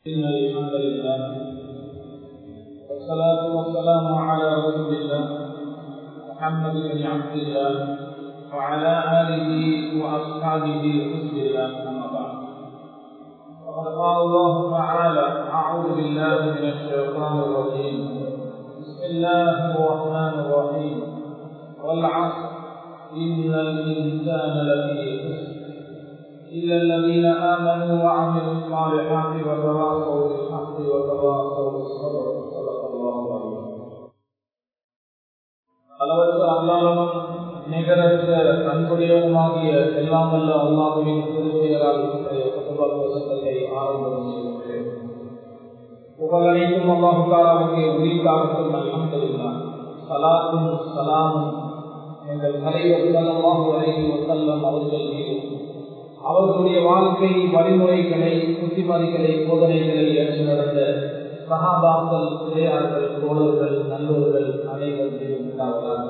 إن الحمد لله والصلاة والسلام على رسول الله محمد بن عبد الله وعلى آله وأصحابه حزب الله أما بعد وقد قال الله تعالى أعوذ بالله من الشيطان الرجيم بسم الله الرحمن الرحيم والعصر إن الإنسان لفي خسر إلا الذين آمنوا وعملوا الصالحات وتواصوا بالحق وتواصوا بالصبر صدق الله العظيم. அளவற்ற அல்லாஹ்வும் நிகரற்ற அன்புடையவனுமாகிய எல்லாம் வல்ல அல்லாஹ்வின் திருப்பெயரால் வசனத்தை ஆரம்பம் செய்கிறேன். புகழனைத்தும் அல்லாஹ் தஆலாவுக்கு உரித்தாகட்டும். அல்ஹம்துலில்லாஹ். ஸலாத்தும் ஸலாமும் எங்கள் தலைவர் ஸல்லல்லாஹு அலைஹி வஸல்லம் அவர்கள் மீது, அவர்களுடைய வாழ்க்கை வழிமுறைகளை, புத்திமதிகளை, போதனைகளை ஏற்று நடந்த சஹாபாக்கள், இளையார்கள், தோழர்கள், நல்லோர்கள் அனைவரும் உண்டாவதாக.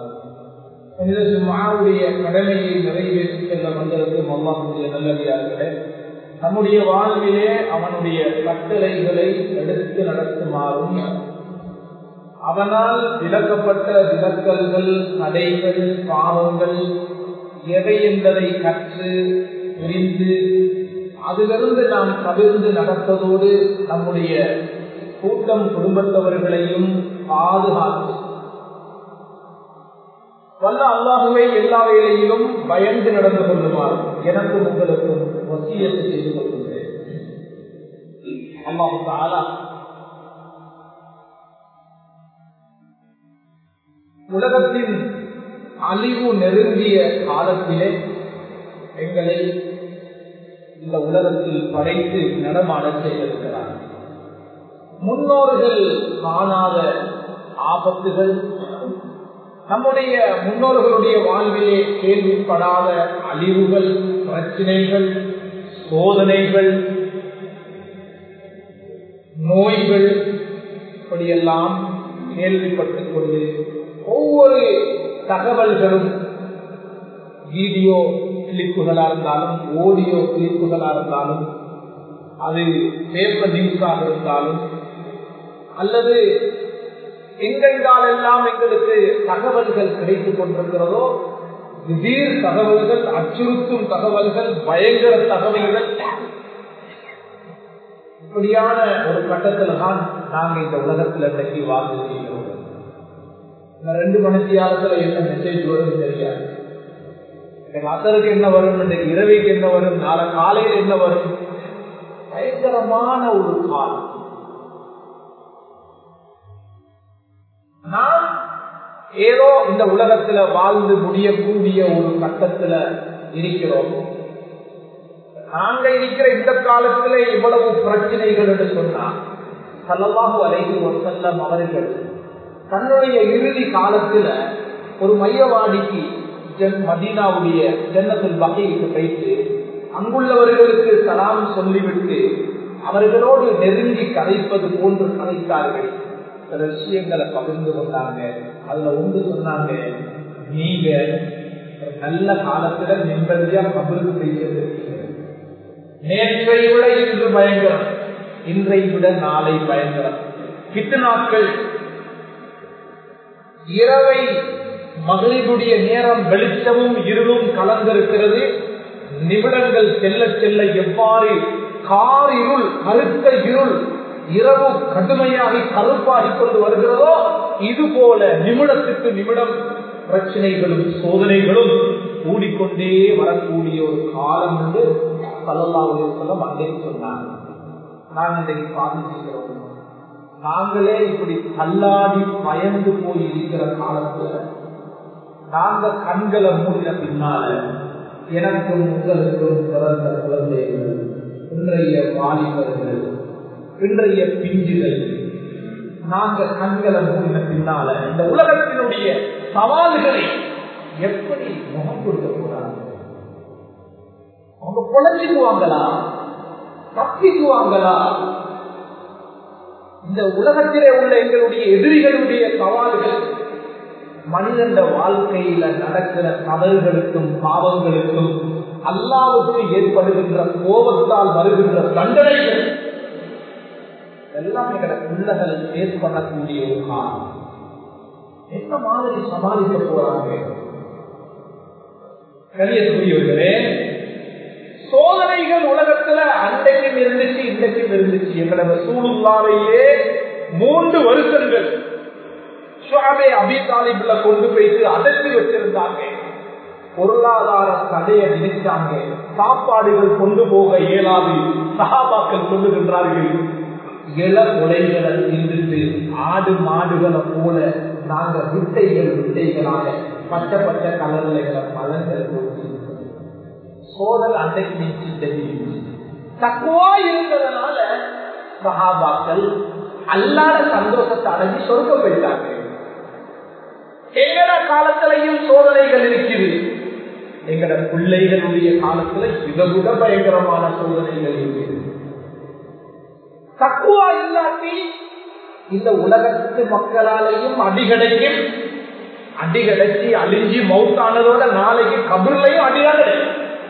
கடமையை நிறைவேற்றி செல்ல வந்திருக்கும் அல்லாஹ்வுடைய நல்லடியார்களே, நம்முடைய வாழ்விலே அவனுடைய கட்டளைகளை எடுத்து நடத்துமாறும், அவனால் விலக்கப்பட்ட விலக்கல்கள், தடைகள், பாவங்கள் எவை என்பதை கற்று புரிந்து அதிலிருந்து நாம் தவிர்த்து நடப்பதோடு நம்முடைய கூட்டம் குடும்பத்தவர்களையும் பாதுகாத்து வல்ல அல்லாஹுவை எல்லா வேளையிலும் பயந்து நடந்து கொள்ளுமாறு எனக்கும் உங்களுக்கும் வசியத்து செய்து கொள்கின்றேன். அல்லாஹு தஆலா உலகத்தின் அழிவு நெருங்கிய காலத்திலே எங்களை இந்த உலகத்தில் படைத்து நடமாட செய்திருக்கிறார். முன்னோர்கள் காணாத ஆபத்துகள், நம்முடைய முன்னோர்களுடைய வாழ்விலே கேள்விப்படாத அழிவுகள், பிரச்சனைகள், சோதனைகள், நோய்கள் இப்படியெல்லாம் கேள்விப்பட்டுக் கொண்டு ஒவ்வொரு தகவல்களும் வீடியோ கிளிப்புகளா இருந்தாலும், ஆடியோ கிளிப்புகளா இருந்தாலும், அது பேப்பர் நியூஸாக இருந்தாலும், அல்லது எங்கெங்காலெல்லாம் எங்களுக்கு தகவல்கள் கிடைத்துக் கொண்டிருக்கிறதோ, திடீர் தகவல்கள், அச்சுறுத்தும் தகவல்கள், பயங்கர தகவல்கள், இப்படியான ஒரு கட்டத்தில் தான் நாங்கள் இந்த உலகத்தில் இன்றைக்கு வாழ்ந்து செய்கிறோம். 2 மணித்தியாலத்துல என்ன மெசேஜ் வரும் தெரியாது. அசருக்கு என்ன வரும், இன்றைக்கு இரவைக்கு என்ன வரும், நாளை காலையில் என்ன வரும், பயங்கரமான ஒரு காலம். நாம் ஏதோ இந்த உலகத்துல வாழ்ந்து முடியக்கூடிய ஒரு கட்டத்துல இருக்கிறோம். நாங்க இருக்கிற இந்த காலத்துல இவ்வளவு பிரச்சனைகள் என்று சொன்னார் ஸல்லல்லாஹு அலைஹி வஸல்லம் அவர்கள் தன்னுடைய இறுதி காலத்துல ஒரு மையவாடிக்கு மதீனாவுடைய ஜன்னத்துல் பகீக்கு போயிட்டு அங்குள்ளவர்களுக்கு சலாம் சொல்லிவிட்டு அவர்களோடு நெருங்கி கதைப்பது போன்று கதைத்தார்கள். சில விஷயங்களை பகிர்ந்து கொண்டாங்க. அதுல ஒன்று சொன்னாங்க, நீங்க நல்ல காலத்துல நிம்மதியா கபருக்கு செய்திருக்கீங்க. நேற்றை விட இன்று பயங்கரம், இன்றை விட நாளை பயங்கரம். கிட்டுநாட்கள் இரவை மகளிருடைய நேரம் வெளிச்சமும் இருளும் கலந்திருக்கிறது. நிமிடங்கள் செல்ல செல்ல எவ்வாறு கார் இருள், கருத்த இருள், இரவு கடுமையாகி கருப்பாகி கொண்டு வருகிறதோ, இது போல நிமிடத்துக்கு நிமிடம் பிரச்சனைகளும் சோதனைகளும் கூடிக்கொண்டே வரக்கூடிய ஒரு காலம் என்று ஸல்லல்லாஹு அலைஹி வஸல்லம் அங்கே சொன்னாங்க. நான் இன்றைக்கு பாதிக்கிறோம். நாங்களே இப்படி தள்ளாடி பயந்து போய் இருக்கிற காலத்துல நாங்க கண்களை மூடின பின்னால எனக்கும் உங்களுக்கும் பிறந்த குழந்தைகள், இன்றைய வாலிபர்கள், இன்றைய பிஞ்சுகள், நாங்க கண்களை மூடின பின்னால இந்த உலகத்தினுடைய சவால்களை எப்படி முகம் கொடுக்க போறாங்க? அவங்க பொழைச்சுக்குவாங்களா, தப்பிக்குவாங்களா? இந்த உலகத்திலே உள்ள எங்களுடைய எதிரிகளுடைய சவால்கள் மனிதன் வாழ்க்கையில நடக்கிற தவறுகளுக்கும் பாவங்களுக்கும் அல்லாஹ்வுக்கு ஏற்படுகின்ற கோபத்தால் வருகின்ற தண்டனைகள் எல்லாம் எங்களை பிள்ளைகள் பேஸ் பண்ணக்கூடிய ஒரு காலம். என்ன மாதிரி சமாளிக்க போறாங்க? கலியக்கூடியவர்களே, சோதனைகள் உலகத்துல அன்றைக்கும் இருந்துச்சு, இன்றைக்கும் இருந்துச்சு. எங்களை ரசூலுல்லாஹ்வையே 3 வருஷங்கள் ஷுஅபே அபீ தாலிப்ல கொண்டு போயிட்டு அடக்கி வச்சிருந்தாங்க. பொருளாதார தடையை நினைச்சாங்க. சாப்பாடுகள் கொண்டு போக இயலாது. சஹாபாக்கள் சொல்லுகின்றார்கள், இள கொலைகளை தின்னுட்டு ஆடு மாடுகளை போல நாங்க விட்டைகளாக பச்சை பச்சை கலர்ல பழங்கள் போட்டு சோதனை அன்றைக்கு நினைச்சு தக்குவா இருந்ததுனால சஹாபாக்கள் அல்லாத சந்தோஷத்தை அடைஞ்சி சொர்க்கம் போயிட்டாங்க. எங்கட காலத்திலையும் சோதனைகள் இருக்குது. எங்கட பிள்ளைகளுடைய காலத்துல இதை விட பயங்கரமான சோதனைகள் இருக்குது. தக்குவா இல்லாட்டி இந்த உலகத்து மக்களாலையும் அடிகடைச்சி அழிஞ்சி மௌத்தானதோட நாளைக்கு கபர்லையும் அடிதான் கிடையாது.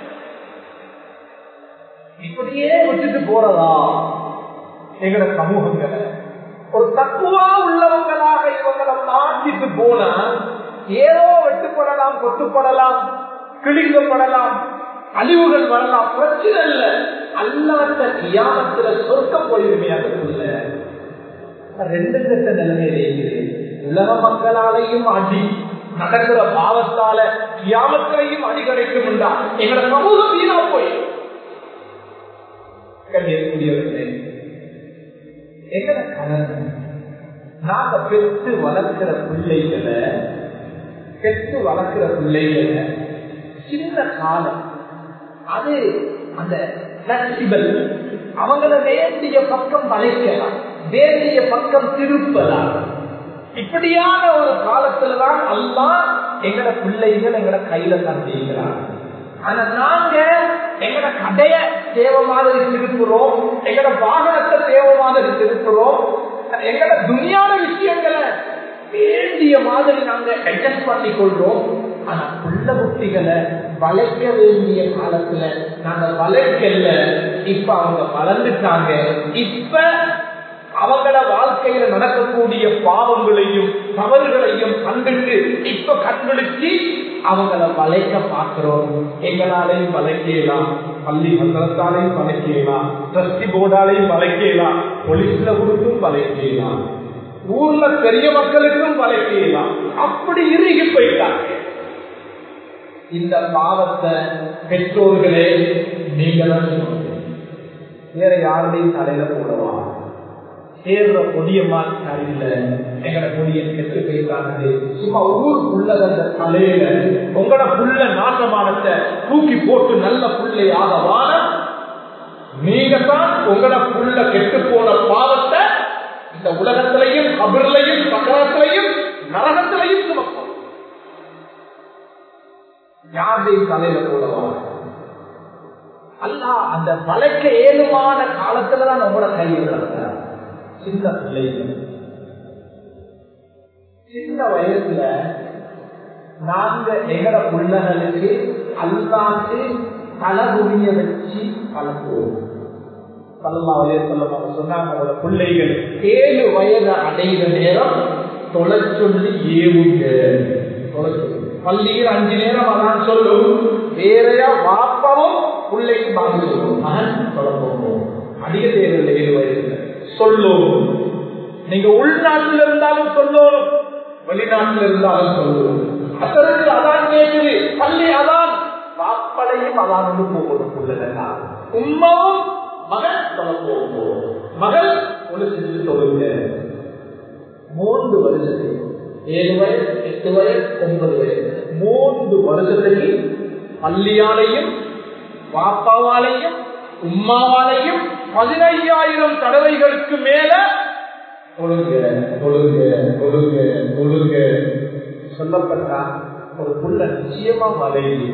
இப்படியே விட்டுட்டு போறதா எங்கட சமூகங்களை? ஒரு தக்குவா உள்ளவங்களாக இவங்களை மாற்றிட்டு போனா ஏதோ வெட்டுப்படலாம், கொட்டுப்படலாம், கிழிக்கப்படலாம், அழிவுகள் வரலாம், பிரச்சனை இல்லை. அல்லாத கியாமத்துல சொர்க்கம் போயிருமே. அதுக்குள்ள 2 கட்ட நிலைமையிலே இருக்குது. உலக மக்களாலையும் அடி நடக்கிற பாவத்தால கியாமத்திலையும் அடி கிடைக்கும் என்றா எங்களோட சமூகம் வீணா போய் கண்டியவர்களே, எங்கட கணக்கு நாங்க பெற்று வளர்க்கிற பிள்ளைகளை சின்ன காலம் அது அந்த அவங்கள வேண்டிய பக்கம் வளைக்கலாம், வேண்டிய பக்கம் திருப்பலாம். இப்படியான ஒரு காலத்துலதான் அல்லாஹ் எங்கட பிள்ளைகள் எங்கட கையில தந்திருக்கிறார். ஆனா நாங்க எங்கட கடைய தேவை மாதிரி திருப்புறோம், எங்கட வாகனத்தை தேவை மாதிரி திருப்புறோம், எங்கட துனியான விஷயங்களை வேண்டிய மாதிரி நாங்க அட்ஜஸ்ட் பண்ணி கொள்றோம். ஆனா புள்ள குட்டிகளை வளைக்க வேண்டிய காலத்துல நாங்க வளைக்கல. இப்ப அவங்க வளர்ந்துட்டாங்க. இப்ப அவங்கள வாழ்க்கையில நடக்கக்கூடிய பாவங்களையும் தவறுகளையும் கண்டுட்டு இப்ப கண்விழிச்சு அவங்கள வளைக்க பார்க்கிறோம். எங்களாலையும் வளைக்கலாம், பள்ளி மந்திரத்தாலையும் வளைக்கலாம், ட்ரஸ்டி போர்டாலையும் வளைக்கலாம், போலீஸ்ல கொடுத்தும் வளைக்கலாம், ஊர்ல பெரிய மக்களுக்கும் வளைக்கலாம். அப்படி இறுகி போயிட்டாங்க. இந்த பாவத்தை பெற்றோர்களே நீங்க தான் வேற யாருடையும் தலையில போடவா? சேர்ற கொடியம்மா தலையில எங்கட கொடிய கெட்டு போயிட்டாங்க. சும்மா ஊர் புள்ளத தலையில உங்களோட புள்ள நாசமானத்தை தூக்கி போட்டு நல்ல புள்ளையாக வாழ நீங்க தான் உங்களோட புள்ள கெட்டு போன பாவத்தை இந்த உலகத்திலையும் கபர்லையும் சக்கரத்திலையும் நரகத்திலையும் சுமக்கும். யாரையும் தலையில போடவா? அல்லா அந்த வளைக்க ஏழுமான காலத்துலதான் நம்மளோட கையில் நடக்கிறார். சின்ன பிள்ளைகள் சின்ன வயசுல நாங்க எங்கட பிள்ளைகளுக்கு அல்லாக்கு தலகுடிய வச்சு பழக்குவோம். சொன்னாங்க பிள்ளைகள் 7 வயது அடைகிற நேரம் தொலை சொல்லி ஏவுங்க. பள்ளியில் 5 நேரம் அதான் சொல்லும். வேறையா வாப்பாவும் பிள்ளைக்கு பாங்க சொல்லுவோம். மகன் தொலைப்போம் அதிக தேவையில்லை 7 வயதுல சொல்லும். நீங்க உள்நாட்டில் இருந்தாலும் சொல்லணும், வெளிநாட்டில் இருந்தாலும் சொல்லணும். அசருக்கு அதான் கேட்குது, பள்ளி அதான் வாப்படையும் அதான் வந்து போகணும். பிள்ளைகளா உம்மாவும் மகன் தொலைப்போம், மகள் ஒன்று செஞ்சு சொல்லுங்க. 3 வருஷத்துக்கு 7 வயது 8 வயது 9 வயது 3 வருஷத்துக்கு பள்ளியாலையும் பாப்பாவாலையும் உம்மாவாலையும் 15,000 தடவைகளுக்கு மேல சொல்லப்பட்டா ஒரு புள்ள நிச்சயமா வளையுது.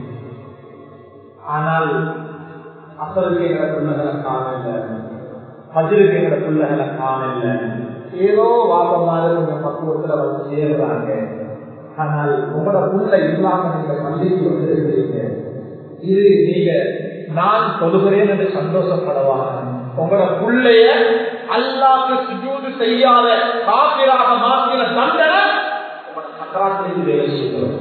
ஆனால் அசலுக்கு எங்களை பிள்ளைகளை காணல, பதிலுக்கு எங்களை பிள்ளைகளை காணல. ஏதோ வாபமாக கொஞ்சம் பக்குவத்துல வந்து சேர்றாங்க. ஆனால் உங்களோட புள்ள இல்லாம நீங்க பள்ளிக்கு வந்து இருக்கிறீங்க. இது நீங்க நான் சொல்லுகிறேன் என்று சந்தோஷப்படவாங்க. உங்களோட புள்ளைய அல்லாஹ்க்கு சுஜூது செய்யாத காபிராக மாற்றின தண்டனை சக்கராத்திலிருந்து வேலை செய்கிறது.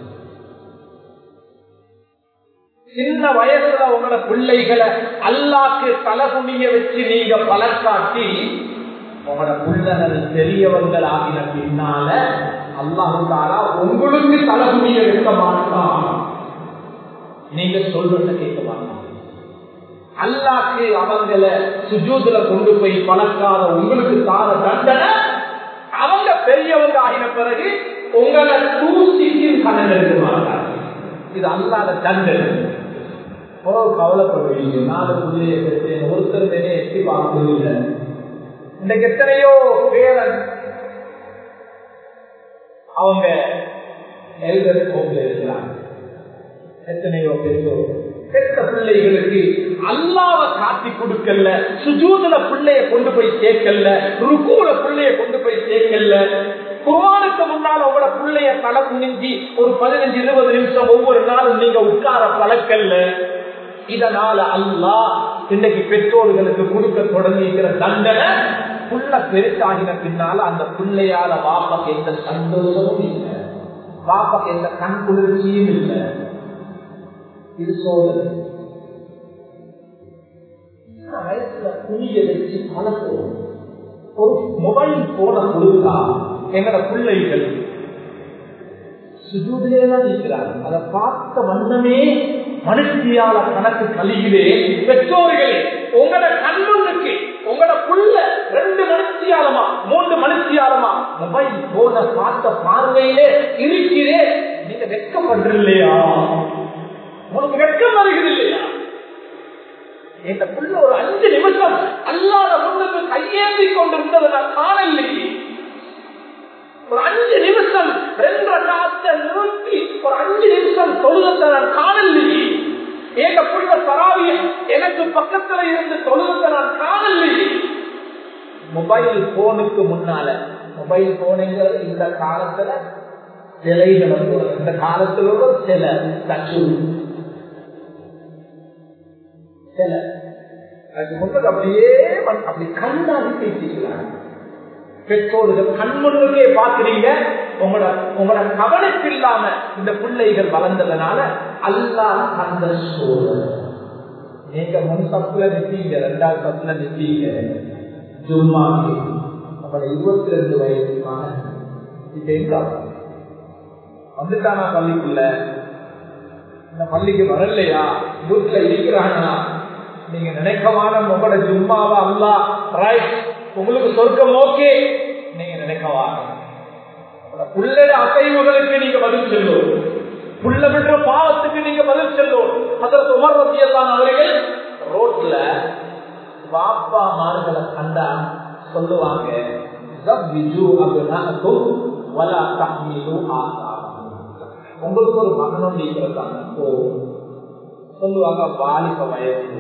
சின்ன வயசுல உங்களோட பிள்ளைகளை அல்லாஹ்க்கு தலகுனிய வச்சு நீங்க பலக்காட்டி உங்களோட பிள்ளைகள் பெரியவர்கள் ஆகின பின்னால அல்லாஹ் தஆலா உங்களுக்கு தலகுனிய வைக்க மாட்டான். நீங்க சொல்றத கேட்க மாட்டான். அல்லாஹ்க்கு அவங்களை சுஜூதுல கொண்டு போய் பலக்காத உங்களுக்கு தார தண்டனை அவங்க பெரியவங்க ஆகின பிறகு உங்களை தூசிக்கு கண்ணன் எடுக்க மாட்டாங்க. இது அல்லாத தண்டனை. கவலைப்படுவீங்க. 4 பிள்ளைய பெற்றேன், ஒருத்தர் மேலே எட்டி பார்க்கவில்லை. இன்னைக்கு எத்தனையோ பேரன் அவங்க எல்டர் ஹோம்ல இருக்கிறாங்க. எத்தனையோ பெற்றோர் பெற்ற பிள்ளைகளுக்கு அல்லாஹ்வை காட்டி கொடுக்கல, சுஜூதுல பிள்ளைய கொண்டு போய் சேர்க்கல, ருக்குல பிள்ளைய கொண்டு போய் சேர்க்கல. குர்ஆனுக்கு முன்னால உங்களோட பிள்ளைய தலை குனிஞ்சி ஒரு 15-20 நிமிஷம் ஒவ்வொரு நாளும் நீங்க உட்கார பழக்கல்ல. இதனால அல்லாஹ் இன்னைக்கு பெற்றோர்களுக்கு கொடுக்க தொடங்கிக்கிற தண்டனை புள்ள பெருசாகின பின்னால அந்த பிள்ளையால பாப்பாக்கு எந்த சந்தோஷமும் இல்லை, பாப்பாக்கு எந்த கண் குளிர்ச்சியும் இல்லை. இது சோதனை. வயசுல துணியை வச்சு பழக்கம். ஒரு மொபைல் போன கொடுத்தா எங்கட பிள்ளைகள் சுஜூதிலேதான் இருக்கிறார். அதை பார்த்த வண்ணமே மனுஷியால கணக்கு கழிகிறே. பெற்றோர்களே, உங்களோட கண்ணுக்கு உங்களோட புள்ள 2 மனுஷியாலமா 3 மனுஷியாலமா மொபைல் போன பார்த்த பார்வையிலே இருக்கிறே. நீங்க வெட்கப்படுற இல்லையா? உங்களுக்கு வெட்கம் வருகிறது இல்லையா? இந்த புள்ள ஒரு 5 நிமிஷம் அல்லாத முன்னுக்கு கையேந்தி கொண்டிருந்ததை நான் காணலையே. ஒரு 5 நிமிஷம் 2 ரக்காத்தை நிறுத்தி ஒரு 5 நிமிஷம் தொழுகத்தை நான் காணலையே. எங்க புள்ள தராவிய எனக்கு பக்கத்துல இருந்து தொழுகத்தை நான் காணலையே. மொபைல் போனுக்கு முன்னால மொபைல் போனுங்கிற இந்த காலத்துல சிலைகள் இந்த காலத்துல சில தச்சு சில அதுக்கு முன்னாடி அப்படியே அப்படி கண்ணாடி பேசிக்கிறாங்க. பெற்றோர்கள் கண்முன்னே பாக்குறீங்க. உங்களோட கவனிப்பு இல்லாம இந்த பிள்ளைகள் வளர்ந்ததுனால அல்லாஹ் அந்த சூழல். நீங்க முன் சப்புல நிற்பீங்க, 2வது சப்புல நிற்பீங்க. ஜும்மாக்கு நம்மளோட 22 வயசுமான இப்ப எங்க வந்துட்டானா பள்ளிக்குள்ள? இந்த பள்ளிக்கு வரலையா? வீட்டுல இருக்கிறானா? நீங்க நினைக்கவான உங்களோட ஜும்மாவா அல்லாஹ் ரைட் உங்களுக்கு சொர்க்கம் ஓகே நீங்க நினைக்கவான புள்ளட அசைவுகளுக்கு நீங்க பதில் சொல்லும். புள்ள விடுற பாவத்துக்கு நீங்க பதில் சொல்லும். ஹஜ்ரத் உமர் ரலியல்லாஹு அவர்கள் ரோட்ல பாப்பா மார்களை கண்டா சொல்லுவாங்க, ஜவ்விஜு அப்னாஅக்கும் வலா தஹ்மிலு ஆசாக்கும். உங்களுக்கு ஒரு மகனும் இருக்கிறாங்க சொல்லுவாங்க, வாலிப வயசு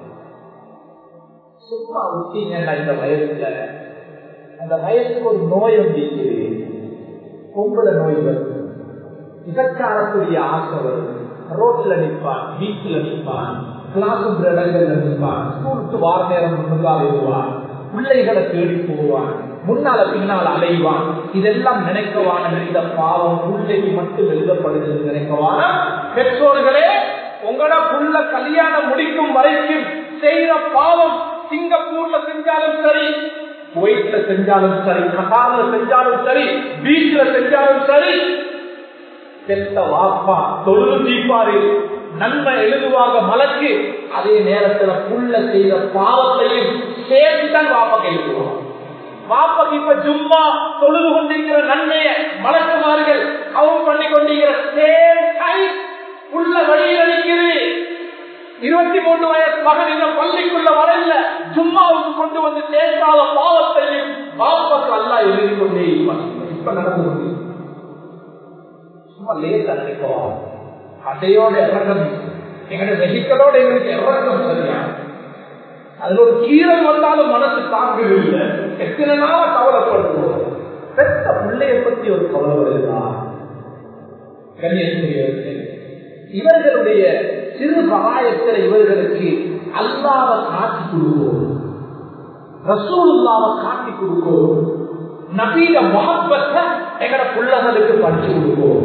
சும்மா விட்டீங்கன்னா இந்த வயசுல அந்த வயசுக்கு ஒரு நோய் ஒன்றிக்குது, பொம்பளை நோய் வருது, இதற்காகக்கூடிய ஆசை வருது. ரோட்ல நிற்பான், வீட்டுல நிற்பான், கிளாஸ் இடங்கள்ல நிற்பான், ஸ்கூலுக்கு வார நேரம் முன்னால் எழுவான், பிள்ளைகளை தேடி போவான், முன்னால பின்னால் அலைவான். இதெல்லாம் நினைக்கவான இந்த பாவம் பிள்ளைக்கு மட்டும் எழுதப்படுகிறது நினைக்கவான. பெற்றோர்களே, உங்களோட புள்ள கல்யாணம் முடிக்கும் வரைக்கும் செய்த பாவம் சிங்கப்பூர்ல செஞ்சாலும் சரி, குவைட்ல செஞ்சாலும் சரி, கட்டார்ல செஞ்சாலும் சரி, பீச்ல செஞ்சாலும் சரி, பெத்த வாப்பா தொழுது தீப்பாரு, நன்மை எழுதுவாங்க மலக்கு. அதே நேரத்துல புள்ள செய்த பாவத்தையும் சேர்த்துதான் வாப்பாக்கு எழுதுவாங்க. வாப்பாக்கு இப்ப ஜும்மா தொழுது கொண்டிருக்கிற நன்மையை மலக்குமார்கள் கவுண்ட் பண்ணி கொண்டிருக்கிற சேம் டைம் புள்ள வழியில் அளிக்கிறது. 23 வயசு மகன் இன்னும் பள்ளிக்குள்ள வரல, ஜும்மாவுக்கு கொண்டு வந்து சேர்க்காத பாவத்தையும் பாவத்துக்கு அல்லாஹ் எழுதி கொண்டே இப்ப நடந்து கொண்டு சும்மா லேசா நினைப்போம். அதையோட இறக்கம் எங்களுடைய வெஹிக்கலோட எங்களுக்கு இறக்கம் சரியா, அதுல ஒரு கீரல் வந்தாலும் மனசு தாங்குதில்லை. எத்தனை நாள கவலைப்படுவோம். பெத்த பிள்ளைய பத்தி ஒரு கவலை வருதா? கண்ணியத்திற்கு இவர்களுடைய சிறு பகாயத்தில் இவர்களுக்கு அல்லாஹ்வை காட்டி கொடுப்போம். ரசூலுல்லாஹ்வை காட்டி கொடுக்கும், நபியிட முஹப்பத்தை எங்கட புள்ளகளுக்கு படிச்சு கொடுக்கும்.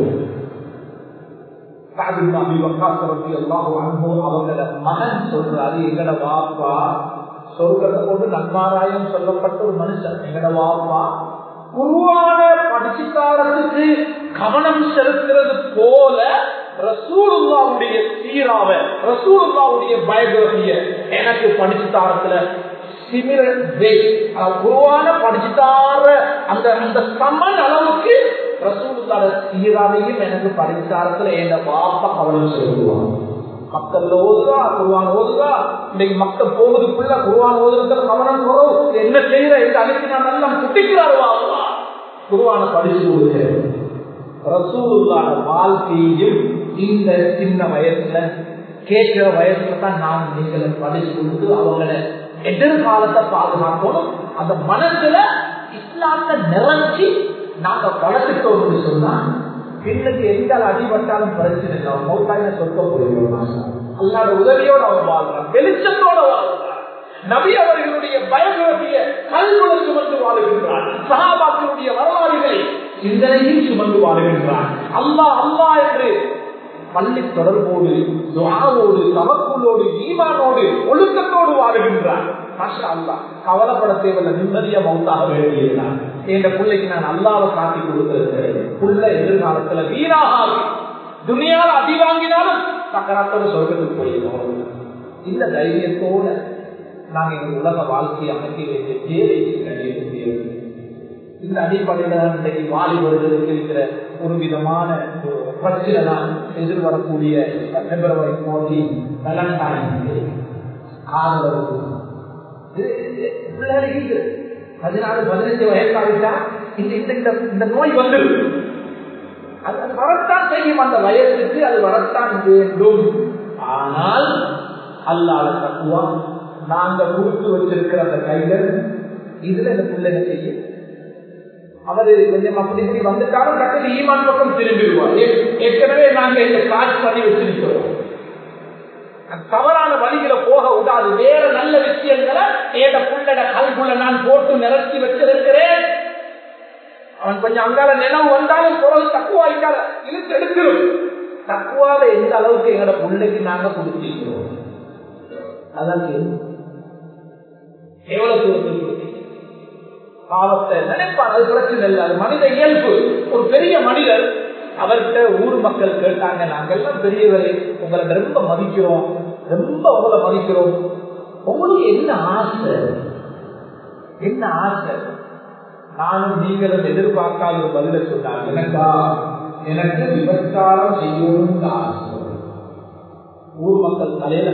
அவங்களோட மகன் சொல்றாரு, எங்கட வாப்பா சொர்க்கத்தை கொண்டு நன்மாராயம் சொல்லப்பட்ட ஒரு மனுஷன், எங்கட வாப்பா குர்ஆன படிச்சுக்காரத்துக்கு கவனம் செலுத்துறது போல ரசூலுல்லாஹ்வுடைய சீராவ, ரசூலுல்லாஹ்வுடைய பயோகிராபிய எனக்கு படிச்சுத்தாரத்துல சிமிலர் வே, குர்ஆன படிச்சுத்தார அந்த அந்த சமன் அளவுக்கு ரசூலுல்லாஹ்வுடைய சீராவையும் எனக்கு படிச்சுத்தாரத்துல என் வாப்பா கவனம் செலுத்துவாங்க. மக்கள் ஓதுதா குர்ஆன் ஓதுதா, இன்னைக்கு மக்கள் போகுதுக்குள்ள குர்ஆன் ஓதுறதுல கவனம் குறவு, என்ன செய்யற இந்த அனுப்பினா நல்லா குட்டிக்கிறாரு வாப்பா குர்ஆன படிச்சு கொடுக்கிறேன். ரசூலுல்லாஹ் வாழ்க்கையும் இந்த சின்ன வயசுல கேட்கிற வயசுல தான் நாம் நீங்களை படிச்சு கொடுத்து அவங்களை எதிர்காலத்தை பாதுகாக்கணும். அந்த மனசுல இஸ்லாத்தை நிறைச்சி நாங்க வளர்த்துட்டோம்னு சொன்னா பின்னுக்கு எந்த அடிபட்டாலும் பிரச்சனை இல்லை. அவன் மௌத்தாயின சொத்த போயிருவான். அல்லாத உதவியோட அவன் வாழ்றான், வெளிச்சத்தோட வாழ்றான். நபி அவர்களுடைய பயோகிராபிய கல்வில சுமந்து வாழுகின்றான். சஹாபாக்களுடைய வரலாறுகளை சிந்தனையில் சுமந்து வாழுகின்றான். அல்லாஹ் அல்லாஹ் என்று பள்ளி தொடர்போடு, துஆவோடு, தவக்குலோடு, ஈமானோடு, ஒழுக்கத்தோடு வாழுகின்றான். மாஷா அல்லாஹ், கவலைப்பட தேவையில்லை, நிம்மதியா மௌத்தாக வேண்டியிருந்தான். என் பிள்ளைக்கு நான் அல்லாஹ்வை காட்டி கொடுத்திருக்கிறேன். புள்ள எதிர்காலத்துல வீணாகாது, துனியால அடி வாங்கினாலும் சக்கராத்தோட சொர்க்கத்துக்கு போயிடும். இந்த தைரியத்தோட நாங்க இந்த உலக வாழ்க்கையை அமைக்க வேண்டிய தேவை கண்டிப்பாக. இந்த அடிப்படையில இன்றைக்கு வாலிபர்களுக்கு இருக்கிற ஒரு விதமான பிரச்சனை தான் எதிர்வரக்கூடிய பிப்ரவரி 14 வேலண்டைன் ஆதரவு. பிள்ளைகளுக்கு 14-15 வயசாகிட்டா இந்த நோய் வந்துடும். அது வரத்தான் செய்யும், அந்த வயசுக்கு அது வரத்தான் வேண்டும். ஆனால் அல்லாஹ் தக்குவா நாங்க கொடுத்து வச்சிருக்கிற அந்த கைகள் இதுல இந்த பிள்ளைங்க செய்யும். அவரு கொஞ்சம் அப்படி இப்படி வந்துட்டாலும் டக்குனு ஈமான் பக்கம் திரும்பிடுவார். ஏற்கனவே நாங்க இந்த காட்சி பண்ணி வச்சிருக்கிறோம். தவறான வழிகளை போக விடாது. வேற நல்ல விஷயங்களை ஏத புள்ளட கல்குள்ள நான் போட்டு நிரச்சி வச்சிருக்கிறேன். அவன் கொஞ்சம் அங்கால நினைவு வந்தாலும் குரல் தக்குவா இங்கால இழுத்து எடுக்கிறோம். தக்குவாவை எந்த அளவுக்கு எங்களோட பிள்ளைக்கு நாங்க கொடுத்திருக்கிறோம், அதான் எவ்வளவு தூரத்தில் கொடுத்தீங்க. பாவத்தை நினைப்பார், அது பிரச்சனை இல்லை, அது மனித இயல்பு. ஒரு பெரிய மனிதர், அவர்கிட்ட ஊர் மக்கள் கேட்டாங்க, நாங்கெல்லாம் பெரியவரை உங்களை ரொம்ப மதிக்கிறோம், ரொம்ப உங்களை மதிக்கிறோம், உங்களுக்கு என்ன ஆசை, என்ன ஆசை? நானும் நீங்களும் எதிர்பார்க்காத ஒரு பதில சொன்னாங்க, எனக்கு விபச்சாரம் செய்யணும்னு ஆசை. ஊர் மக்கள் தலையில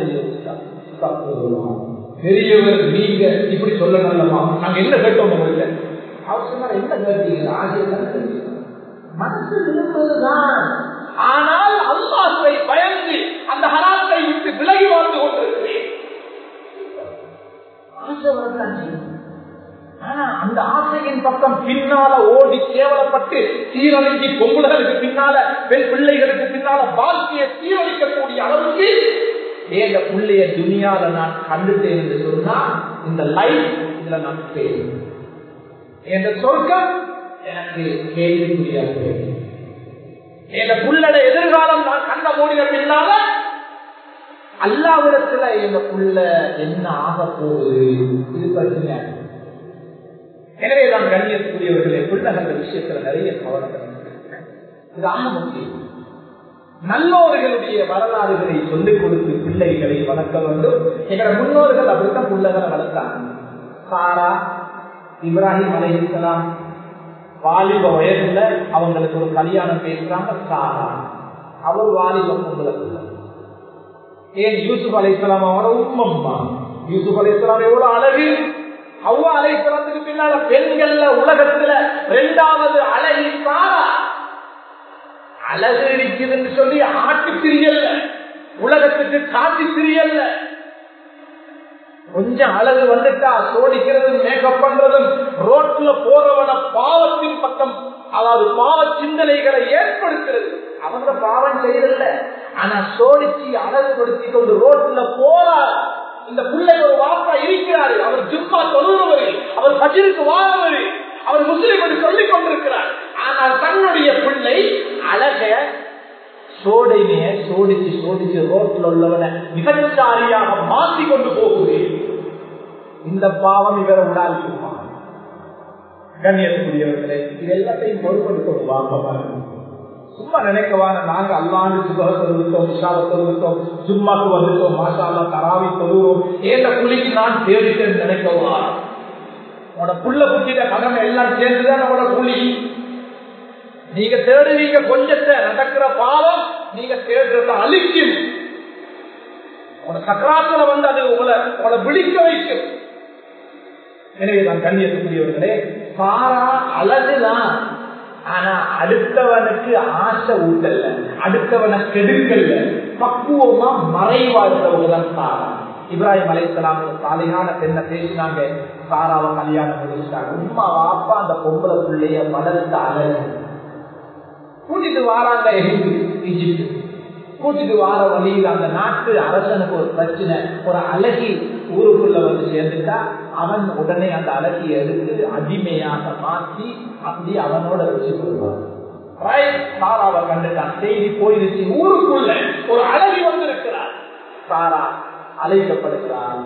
பெரியவர் நீங்க இப்படி சொல்ல நல்லமா, நாங்க என்ன கேட்டோம் உங்களுக்கு? அவர் சொன்னார், என்ன கேட்டீங்க? ஆசை மனசு விரும்புவதுதான். ஆனால் அல்லாஹ்வை பயந்து அந்த ஹராத்தை விட்டு விலகி வாழ்ந்து கொண்டிருக்கிறேன். ஆசை வரத்தான் செய்யும். ஆனா அந்த ஆசையின் பக்கம் பின்னால ஓடி கேவலப்பட்டு சீரழிஞ்சி பொங்கல்களுக்கு பின்னால, பெண் பிள்ளைகளுக்கு பின்னால வாழ்க்கையை சீரழிக்கக்கூடிய அளவுக்கு ஏக பிள்ளைய துனியால நான் கண்டுட்டேன் என்று சொன்னா, இந்த லைஃப் இதுல நான் பேசும் என்ற சொர்க்கம் எனக்கு கேள்விக்குரியாக. எங்க புள்ளட எதிர்காலம் நான் கண்ட மூடின பின்னால அல்லாவிடத்துல எங்க புள்ள என்ன ஆக போகுது, இது பிரச்சனை. எனவே நான் கண்ணியக்கூடியவர்களே, பிள்ளைகள் விஷயத்துல நிறைய கவனம். இது ஆக முக்கியம். நல்லோர்களுடைய வரலாறுகளை சொல்லிக் கொடுத்து பிள்ளைகளை வளர்க்க வேண்டும். எங்களோட முன்னோர்கள் அப்படித்தான் பிள்ளைகளை வளர்த்தாங்க. சாரா, இப்ராஹிம் அலைஹிஸ்ஸலாம் வாலிப வயதுல அவங்களுக்கு ஒரு கல்யாணம் பேசுறாங்க. சாரா அவர் வாலிப பொங்கலுக்கு. ஏன் யூசுப் அலைஹிஸ்ஸலாம் அவரோட உம்மம்மா. யூசுப் அலைஹிஸ்ஸலாம் எவ்வளவு அழகு. ஹவ்வா அலைஹிஸ்ஸலாத்துக்கு பின்னால பெண்கள்ல உலகத்துல 2வது அழகி சாரா. அழகு இருக்குதுன்னு சொல்லி ஆட்டு திரியல்ல, உலகத்துக்கு காட்டி திரியல்ல. கொஞ்சம் அழகு வந்துட்டா சோடிக்கிறதும் மேக்கப் பண்றதும் ரோட்ல போறவன பாவத்தின் பக்கம், அதாவது பாவ சிந்தனைகளை ஏற்படுத்துறது. அவங்க பாவம் செய்யறதில்ல, ஆனா சோடிச்சு அழகு படுத்தி கொண்டு ரோட்ல போற இந்த பிள்ளை ஒரு வாப்பா இருக்கிறாரு, அவர் ஜும்மா தொழுகிறவர், அவர் ஃபஜ்ருக்கு வாரவர், அவர் முஸ்லிம் என்று சொல்லிக் கொண்டிருக்கிறார். ஆனால் தன்னுடைய பிள்ளை அழக சோடையினைய சோடிச்சு சோடிச்சு ரோட்ல உள்ளவனை விபச்சாரியாக மாற்றி கொண்டு போகுது. இந்த பாவம் இவரை உடாலிக்குமா? கண்ணியத்துக்குரியவர்களே, இது எல்லாத்தையும் பொறுப்படுத்த வாப்பமா சும்மா நினைக்கவான நாங்க அல்லாண்டு சுபக தொழுவித்தோம், விஷாவை தொழுவித்தோம், சும்மாக்கு வந்துட்டோம், மாஷா அல்லா தராவி தொழுவோம், ஏந்த புள்ளிக்கு நான் தேடிட்டேன்னு நினைக்கவா? உன புள்ள குட்டிட கடமை எல்லாம் சேர்ந்துதான் உன புள்ளி. நீங்க தேடுவீங்க கொஞ்சத்தை, நடக்கிற பாவம் நீங்க தேடுறத அழிக்கும். உன சக்கராத்துல வந்து அது உங்களை விழிக்க வைக்கும். எனவே நான் கண்ணியத்துக்குரியவர்களே, சாரா அழகுதான், ஆனா அடுத்தவனுக்கு ஆசை ஊட்டல்ல, அடுத்தவனை கெடுக்கல்ல, பக்குவமா மறைவாழ்ந்தவங்க தான் சாரா. இப்ராஹிம் அலைஹிஸ்ஸலாம் சாலிஹான பெண்ணை பேசினாங்க, சாராவை கல்யாணம் முடிச்சிட்டாங்க. உம்மா வாப்பா அந்த பொம்பளை பிள்ளைய வளர்த்த அழகு கூட்டிட்டு வாராங்க. ஈஜிப்ட் கூட்டிட்டு வார வழியில் அந்த நாட்டு அரசனுக்கு ஒரு பிரச்சனை, ஒரு அழகி ஊருக்குள்ள வந்து சேர்ந்துட்டா அவன் உடனே அந்த அழகியை எடுத்து அடிமையாக மாற்றி அப்படி அவனோட வச்சு கொள்வான். சாராவை கண்டுட்டான், செய்தி போயிருச்சு, ஊருக்குள்ள ஒரு அழகி வந்து இருக்கிறார். சாரா அழைக்கப்படுகிறார்.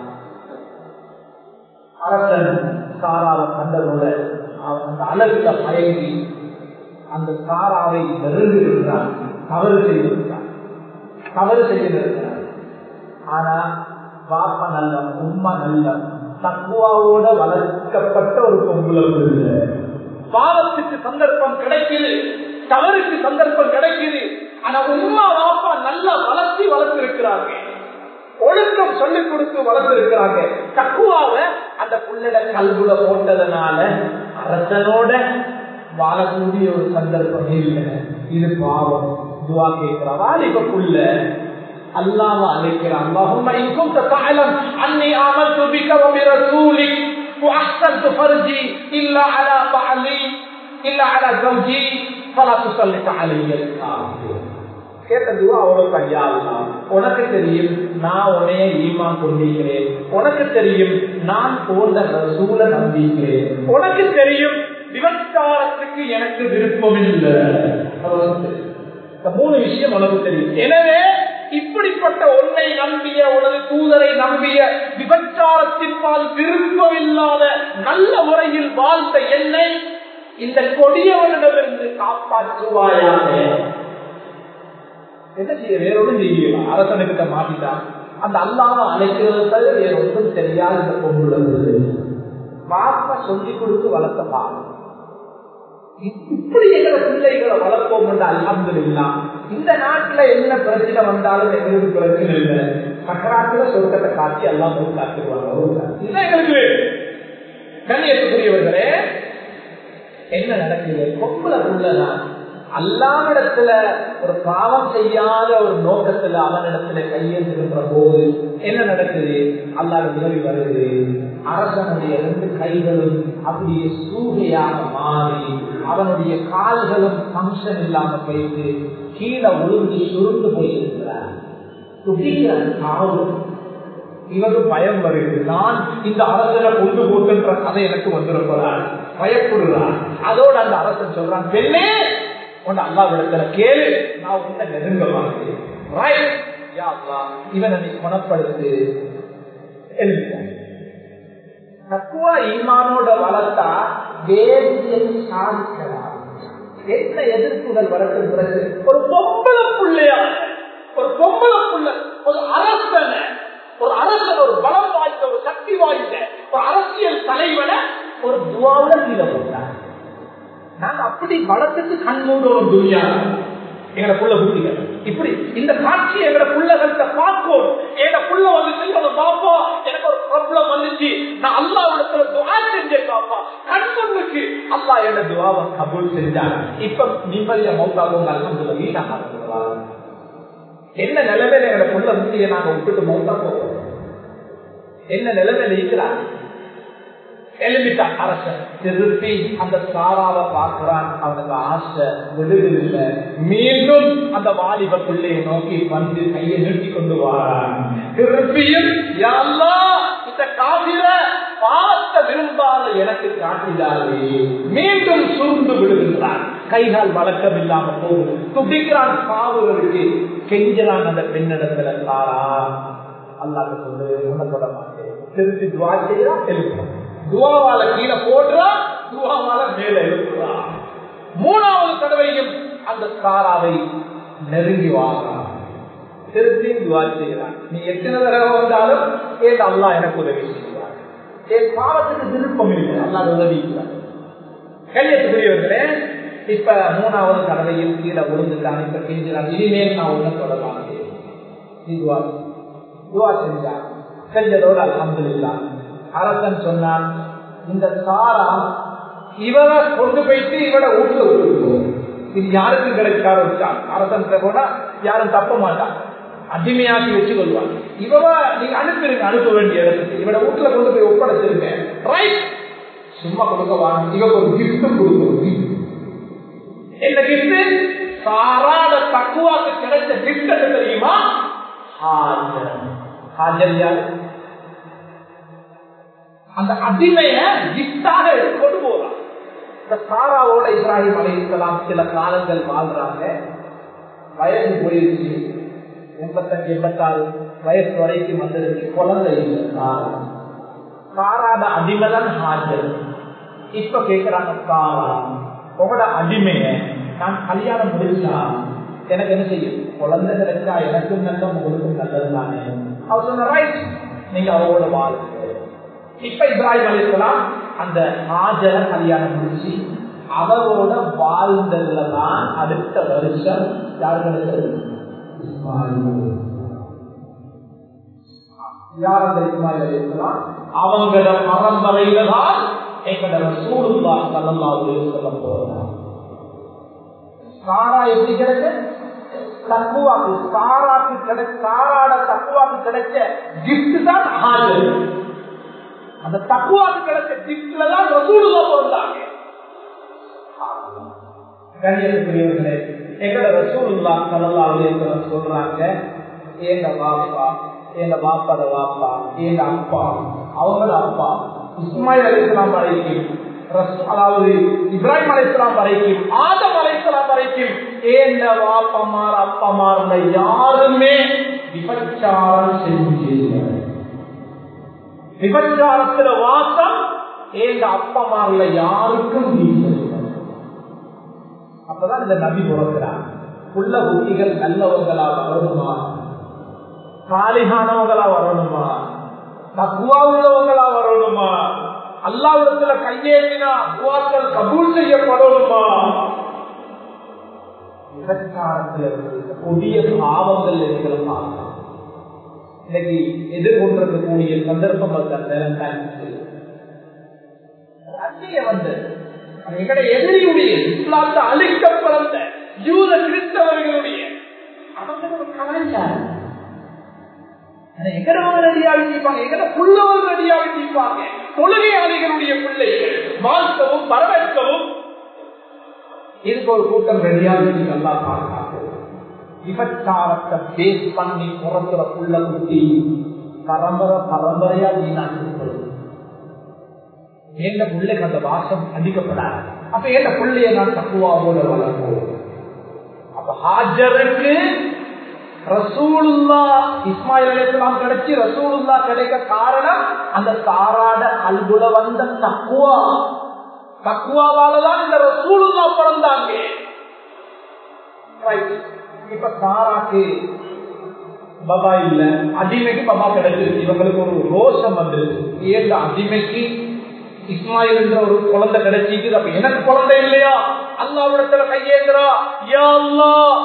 அரசன் சாராவை கண்டதோட அவன் அந்த அழகுல மயங்கி அந்த சாராவை நெருங்குகிறான். தவறு செய்திருக்கிறார். ஆனா பாப்பா நல்ல, உம்மா நல்ல, தக்குவாவோட வளர்க்கப்பட்ட ஒரு பொம்பளை பிள்ளை. பாவத்துக்கு சந்தர்ப்பம் கிடைக்குது, தவறுக்கு சந்தர்ப்பம் கிடைக்குது. ஆனா உம்மா வாப்பா நல்லா வளர்த்திருக்கிறாங்க, ஒழுக்கம் சொல்லிக் கொடுத்து வளர்த்திருக்கிறாங்க. தக்குவாவை அந்த புள்ளைட கல்குல போட்டதனால அரசனோட வாழக்கூடிய ஒரு சந்தர்ப்பம் இல்லை. இது பாவம். துவா கேட்கிறான். வாலிப புள்ள அல்லாஹ் அழைக்கிறான். அல்லாஹும்ம இன் குன்த தஅலம் அன்னி ஆமன்து பிக வ பிரசூலிக் வ அஹ்சன்து ஃபர்ஜி இல்லா அலா பஅலி இல்லா அலா ஜௌஜி ஃபலா துஸல்லித் அலைய. கேட்ட துவா அவ்வளவு யா அல்லாஹ், உனக்கு தெரியும் நான் உன்னைய ஈமான் கொண்டிருக்கிறேன், உனக்கு தெரியும் நான் போன்ற ரசூலை நம்பிக்கிறேன், உனக்கு தெரியும் விபச்சாரத்துக்கு எனக்கு விருப்பம் இல்லை. மூணு விஷயம் உனக்கு தெரியும். எனவே இப்படிப்பட்ட உன்னை நம்பிய, உனது தூதரை நம்பிய, விபச்சாரத்தின்பால் விருப்பமில்லாத நல்ல முறையில் வாழ்ந்த என்னை இந்த கொடியவனிடமிருந்து காப்பாற்றுவாயாக. என்ன செய்ய? வேறொன்றும் செய்ய. அரசனுக்கிட்ட மாட்டிட்டான். அந்த அல்லாஹ் அழைக்கிறது வேற ஒன்றும் தெரியாது. இந்த பொருள் பாப்பா சொல்லிக் கொடுத்து வளர்த்த பாவம். இப்படி எங்களை பிள்ளைகளை வளர்ப்போம் என்று அல்ஹம்துலில்லாஹ். இந்த நாட்டுல என்ன பிரச்சனை வந்தாலும் எங்களுக்கு பிரச்சனை இல்லை. சக்கராத்துல சொர்க்கத்தை காட்சி எல்லாம் காட்டுவாங்க. எங்களுக்கு கண்ணியத்துக்குரியவர்களே, என்ன நடக்குது? பொம்பளை புள்ளதான் அல்லாஹ்விடத்துல ஒரு பாவம் செய்யாத ஒரு நோக்கத்துல அவனிடத்துல கையெழுத்துகின்ற போது என்ன நடக்குது? அல்லாஹ் உதவி வருது. அரசனுடைய 2 கைகளும் அப்படியே சூகையாக மாறி அவனுடைய கால்களும் பங்கன் இல்லாம போயிட்டு கீழே ஒழுங்கி சுருண்டு போயிருக்கிறார். இவருக்கு பயம் வருது. நான் இந்த அரசனை கொண்டு போட்டுன்ற கதை எனக்கு வந்திருக்கிறார், பயப்படுறார். அதோடு அந்த அரசன் சொல்றான், பெண்ணே உன் அல்லாஹ்விடத்துல கேளு, நான் உன்னை நெருங்க மாட்டேன். இவனை நீ குணப்படுத்து. தக்குவா ஈமானோட வளர்த்தா வேதியை சாதிக்கலாம். என்ன எதிர்ப்புகள் வரட்டும் பிறகு ஒரு பொம்பளை புள்ளையா, ஒரு பொம்பளை புள்ள, ஒரு அரசன், ஒரு பலம் வாய்ந்த, ஒரு சக்தி வாய்ந்த ஒரு அரசியல் தலைவனை ஒரு துவாவுல கீழே போட்டார். நாங்க அப்படி வளர்த்துட்டு கண்மூட ஒரு துணியா எங்களை புள்ள குட்டிகள் இப்படி இந்த காட்சி எங்களை புள்ளகள்கிட்ட பார்ப்போம். எங்க புள்ள வந்து பாப்பா எனக்கு ஒரு ப்ராப்ளம் வந்துச்சு, நான் அல்லாஹ்விடத்துல துஆ செஞ்சேன் பாப்பா, கண்முன்னுக்கு அல்லாஹ் என்ன துஆவை கபூல் செஞ்சார். இப்ப நிம்மதியா மௌத்தாகும். அல்ஹம்துலில்லாஹ். என்ன நிலைமையில எங்களை புள்ள குட்டியை நாங்க விட்டுட்டு மௌத்தா போவோம்? என்ன நிலைமையில இருக்கிறாங்க? எழுதிட்டான் அரசன். திருப்பி அந்த சாராவை பார்க்கிறான். அவனுக்கு ஆசை விடுதலை. மீண்டும் அந்த வாலிப பிள்ளையை நோக்கி வந்து கையை நீட்டி கொண்டு வாரான். திருப்பியும் யா அல்லாஹ், இந்த காபிர பார்த்த விரும்பாத எனக்கு காட்டினாரே. மீண்டும் சுருண்டு விடுகின்றான். கைகால் வழக்கம் இல்லாம போகுது. துடிக்கிறான். பாவங்களுக்கு கெஞ்சலான் அந்த பெண்ணிடத்துல. சாரா அல்லாஹ் சொல்லு, உன்னை தொட மாட்டேன். திருப்பி துவா செய்யறா, எழுப்புறான். துவாவால கீழே போடுறா, துவாவால மேல எழுப்புறா. மூணாவது தடவையும் அந்த சாராவை நெருங்கி வாரா. திருப்பியும் துவா செய்கிறான். நீ எத்தனை தடவை வந்தாலும் ஏன் அல்லாஹ் எனக்கு உதவி செய்வார். என் பாவத்துக்கு விருப்பம் இல்லை, அல்லாஹ் உதவிக்கிறார். கையெழுத்துக்குரியவர்களே, இப்ப மூணாவது தடவையும் கீழே விழுந்துட்டான். இப்ப கெஞ்சிறான், இனிமேல் நான் ஒன்னும் தொட மாட்டேன். துவா செஞ்சான். செஞ்சதோடு அல்ஹம்துலில்லாஹ். அரசன் சொன்னான், இந்த சாரா இவரை கொண்டு போயிட்டு இவட வீட்டுல விட்டுருக்கோம். இது யாருக்கும் கிடைக்காத வச்சான். அரசன் போனா யாரும் தப்ப மாட்டான், அடிமையாக்கி வச்சு கொள்வாங்க. இவ நீங்க அனுப்பிடுங்க, அனுப்ப வேண்டிய இடத்துக்கு இவட வீட்டுல கொண்டு போய் ஒப்படைச்சிருங்க. ரைட், சும்மா கொடுக்க வாங்க. இவங்க ஒரு கிஃப்டும் கொடுக்கணும். என்ன கிஃப்ட்? சாராத தக்குவாக்கு கிடைச்ச கிஃப்ட் தெரியுமா? ஹாஜர் யார்? அந்த அடிமைய கிஃப்டாக கொண்டு போறான். இந்த சாராவோட இப்ராஹிம் அலைஹிஸ்ஸலாம் சில காலங்கள் வாழ்றாங்க. வயசு போயிடுச்சு. 85 86 வயசு வரைக்கும் வந்துருக்கு. குழந்தை இல்லை. சாராட அடிமைதான் ஹாஜர். இப்ப கேட்கிறாங்க, சாரா உங்களோட அடிமைய நான் கல்யாணம் முடிச்சா எனக்கு என்ன செய்யும்? குழந்தை கிடைச்சா எனக்கும் நல்ல, உங்களுக்கும் நல்லது தானே. அவர் சொன்ன, ரைட், நீங்க அவரோட வாழ்க்கை. இப்ப இப்ராஹிம் அலைஹிஸ்ஸலாம் அந்த ஹாஜரை கல்யாணம் முடிச்சு அவரோட வாழ்ந்ததுலதான் அடுத்த வருஷம் யார் கிடைச்சது? யார் அந்த இஸ்மாயில் அலைஹிஸ்ஸலாம்? அவங்கள பரம்பரையில தான் எங்களோட ரசூலுல்லாஹ் ஸல்லல்லாஹு அலைஹி வஸல்லம் போறாங்க. சாரா எப்படி கிடைச்ச? தக்குவாக்கு. சாராக்கு கிடைச்ச, சாராட தக்குவாக்கு கிடைச்ச கிஃப்ட் தான் ஹாஜர். அந்த தக்குவாக்கு கிடைச்ச கிஃப்ட்ல தான் ரசூலுல்லாஹ் போறாங்க. கண்ணியத்துக்குரியவர்களே, எங்களோட ரசூலுல்லாஹ் ஸல்லல்லாஹு அலைஹி வஸல்லம் சொல்றாங்க, எங்க வாப்பா, எங்க வாப்பாட வாப்பா, எங்க அப்பா, அவங்களோட அப்பா இஸ்மாயில் அலைஹிஸ்ஸலாம் வரைக்கும், அதாவது இப்ராஹிம் அலைஹிஸ்ஸலாம் வரைக்கும், ஆதம் அலைஹிஸ்ஸலாம் வரைக்கும் ஏந்த வாப்பமார் அப்பமார்ல யாருமே விபச்சாரம் செஞ்சதில்லை. விபச்சாரத்துல வாசம் ஏந்த அப்பமார்ல யாருக்கும் வீசல். அப்பதான் இந்த நபி பிறக்கிறார். உள்ள புத்திகள் நல்லவங்களா வரணுமா, சாலிகானவங்களா வரணுமா, தக்வா உள்ளவங்களா வரணுமா, அல்லாஹ்விடத்துல கையேற்றினா துஆக்கள் கபூல் செய்யப்படணுமா? விபச்சாரத்தில் கொடிய பாவங்கள் இருக்கிறதா இன்னைக்கு எதிர்கொண்டிருக்கக்கூடிய சந்தர்ப்பங்கள் தான் வந்து எங்களுடைய எதிரியுடைய இஸ்லாத்தை அழிக்க பிறந்த யூத கிறிஸ்தவர்களுடைய அவங்களோட கலாச்சாரம். எங்கடவங்க ரெடியாக தீப்பாங்க, எங்கட புள்ளவங்க ரெடியாக தீப்பாங்க. தொழுகையாளிகளுடைய பிள்ளைகள் வாழ்க்கவும் வரவேற்கவும் இதுக்கு ஒரு கூட்டம் ரெடியாக நல்லா பாதுகாக்கும். விபச்சாரத்தை பேஸ் பண்ணி பிறந்த புள்ள குட்டி பரம்பரையா வீணாக்கு எந்த பிள்ளைக்கு அந்த வாசம் அதிகப்படாது. அப்ப எந்த பிள்ளைய நான் தக்குவாவோட வளர்ப்போம். அப்ப ஹாஜருக்கு ரசூலுல்லாஹ் இஸ்மாயில் அலைஹிஸ்ஸலாம் கிடைச்சி ரசூலுல்லாஹ் கிடைக்க காரணம் அந்த சாராட கல்புல வந்த தக்குவா. தக்குவாவாலதான் இந்த ரசூலுல்லாஹ் பிறந்தாங்க. இப்ப சாராக்கு பாபா இல்ல, அடிமைக்கு பாபா கிடைச்சிருக்கு. இவங்களுக்கு ஒரு ரோஷம் வந்துருக்கு. ஏன் அடிமைக்கு இஸ்மாயில் என்ற ஒரு குழந்தை கிடைச்சிக்குது, அப்ப எனக்கு குழந்தை இல்லையா? அல்லாஹ்விடத்துல கையேந்திரா, யா அல்லாஹ்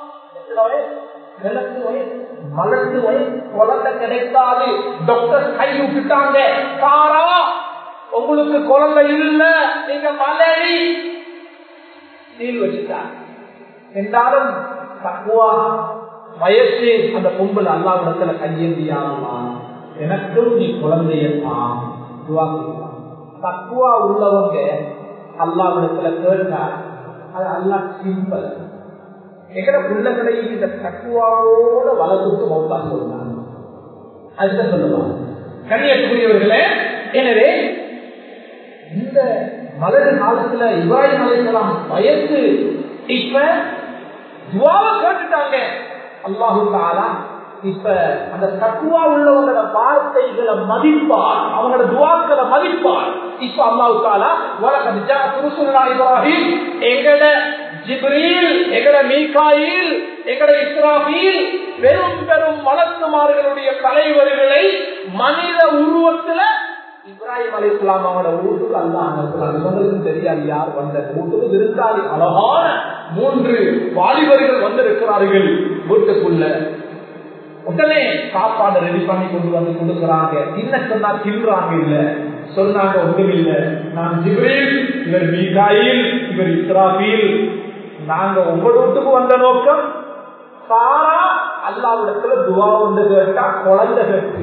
மலர்ந்து குழந்தை கிடைக்காது. டாக்டர் கை விட்டுட்டாங்க, சாரா உங்களுக்கு குழந்தை இல்ல, நீங்க மலரி சீல் வச்சுட்டாங்க. என்றாலும் தக்குவா வயசு அந்த பொம்புல அல்லாஹ்விடத்துல கையேந்தியாமா, எனக்கும் நீ குழந்தையப்பா துவா செய்யலாம். தக்குவா உள்ளவங்க அல்லாஹ்விடத்துல கேட்டா அது அல்லாஹ் சிம்பிள். எங்கட பிள்ளைகளை இந்த தக்குவாவோட வளர்த்து மௌத்தா சொன்னாங்க. அதுதான் சொல்லுவாங்க கண்ணியத்துக்குரியவர்களே. எனவே இந்த மலர் காலத்துல இப்ராஹிம் அலைஹிஸ்ஸலாம் வயசு இப்ப துஆவை கேட்டுட்டாங்க. அல்லாஹ் தஆலா இப்ப அந்த தக்வா உள்ளவங்களோட வார்த்தைகளை மதிப்பார், அவங்களோட துஆக்களை மதிப்பார். இப்ப அல்லாஹ் தஆலா வலகத் ஜாஅத் ருசுலுனா இப்ராஹிம், எங்கட ஜிப்ரீல், எங்கட மீகாயில், எங்கட இஸ்ராஃபீல் பெரும் பெரும் மலக்குமார்களுடைய தலைவர்களை மனித உருவத்துல இப்ராஹிம் அலைஹிஸ்ஸலாம் அவங்களோட வீட்டுக்கு அல்லாஹ் அனுப்புறாங்க. தெரியாது யார் வந்த வீட்டுக்கு விருந்தாளி அழகான 3 வாலிபர்கள் வந்திருக்கிறார்கள் வீட்டுக்குள்ள. உடனே சாப்பாடு ரெடி பண்ணி கொண்டு வந்து கொடுக்கிறாங்க. என்ன சொன்னா தின்றாங்க இல்ல, சொன்னாங்க ஒன்றும் இல்ல, நான் ஜிப்ரீல், இவர் மீகாயில், இவர் இஸ்ராஃபீல், நாங்க உங்க வீட்டுக்கு வந்த நோக்கம் சாரா அல்லாஹ்விடத்துல துஆ ஒன்று கேட்டா குழந்தை கேட்டு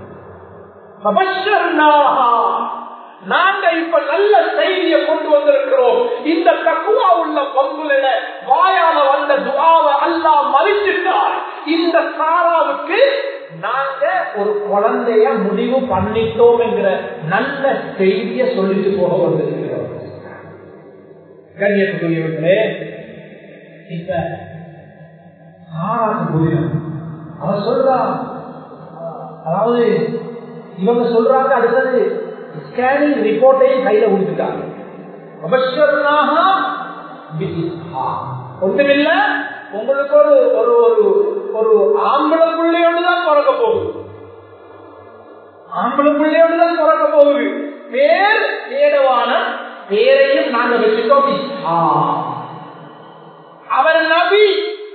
நாங்க இப்ப நல்ல செய்தியை கொண்டு வந்திருக்கிறோம். இந்த தக்வா உள்ள பங்குல வாயால வந்த துஆவை அல்லாஹ் மதிச்சிட்டார். இந்த சாராவுக்கு நாங்க ஒரு குழந்தைய முடிவு பண்ணிட்டோம் என்கிற நல்ல செய்தியை சொல்லிட்டு போக வந்திருக்கிறோம். கண்ணியத்துக்குரியவர்களே, இப்ப சாராக்கு புரியும். அவர் சொல்றான், அதாவது இவங்க சொல்றாங்க அடுத்தது ஸ்கேனிங் ரிப்போர்ட்டையும் கையில கொடுத்துட்டாங்க. ஒன்றுமில்ல, உங்களுக்கு ஒரு ஒரு ஒரு ஆம்பளை பிள்ளையோடுதான் பிறக்க போகுது, ஆம்பளை பிள்ளையோடுதான் பிறக்க போகுது. பேர் ஏடவான பேரையும் நாங்க வச்சுட்டோம். அவர் நபி,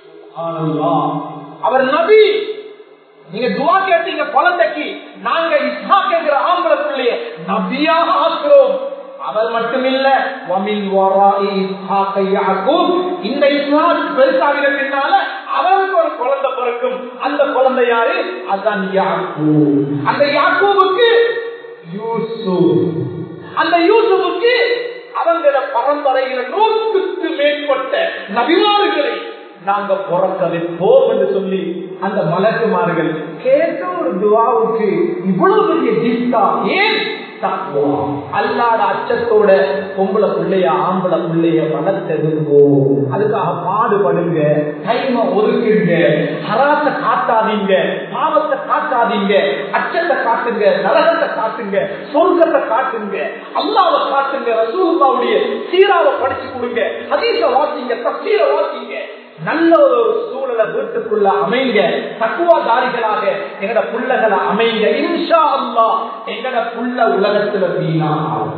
அவர் நபி. நீங்க துஆ கேட்டீங்க குழந்தைக்கு, நாங்க இஸ்ஹாக் என்கிற ஆம்பளை பிள்ளைய நபியாக ஆக்குறோம். அவர் மட்டுமில்ல, வமின் வராஇ இஸ்ஹாக யாக்கூப், இந்த இஸ்ஹாக் பெருசாகிற பின்னால அவருக்கு ஒரு குழந்தை பிறக்கும். அந்த குழந்தை யாரு? அதான் யாக்கூப். அந்த யாக்கூபுக்கு யூசுப், அந்த யூசுப்புக்கு அவங்கள பரம்பரையில 100க்கு மேற்பட்ட நபிமார்களை நாங்க பிறக்க வைப்போம் என்று சொல்லி அந்த மலக்குமார்கள் கேட்ட ஒரு துஆவுக்கு இவ்வளவு பெரிய ஜித்தா. ஏன்? தக்வா, அல்லாஹ்வுடைய அச்சத்தோட பொம்பளை பிள்ளைய ஆம்பளை பிள்ளைய வளர்த்தெடுங்கோ, அதுக்காக பாடுபடுங்க, டைமை ஒதுக்குங்க, ஹராத்தை காட்டாதீங்க, பாவத்தை காட்டாதீங்க, அச்சத்தை காட்டுங்க, நரகத்தை காட்டுங்க, சொர்க்கத்தை காட்டுங்க, அல்லாஹ்வை காட்டுங்க, ரசூலுல்லாஹ்வுடைய சீராவை படிச்சு கொடுங்க, ஹதீஸை வாசிங்க, தஃசீரை வாசிங்க. நல்ல ஒரு சூழலை வீட்டுக்குள்ள அமைங்க. தக்குவாதாரிகளாக எங்கட புள்ளகளை அமைங்க. இன்ஷா அல்லாஹ் எங்கட புள்ள உலகத்துல வீணா,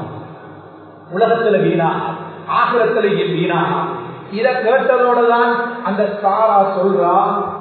உலகத்துல வீணா, ஆகிரத்துல வீணா. இத கேட்டதோடதான் அந்த சாரா சொல்றா,